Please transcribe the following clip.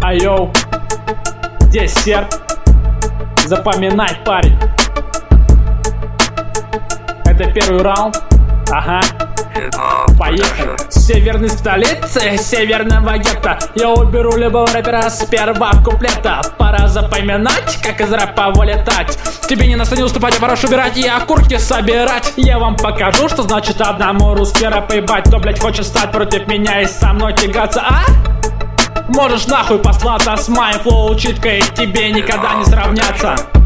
Айоу, десерт. Запоминай, парень. Это первый раунд. Ага. Поехали. Северной столицы, северного гетто я уберу любого рэпера с первого куплета. Пора запоминать, как из рэпа вылетать. Тебе не настань уступать, а пора убирать и окурки собирать. Я вам покажу, что значит одному русский рэп ебать. Кто, блять, хочет стать против меня и со мной тягаться, а? Можешь нахуй послаться с моей флоу читкой, тебе никогда не сравняться.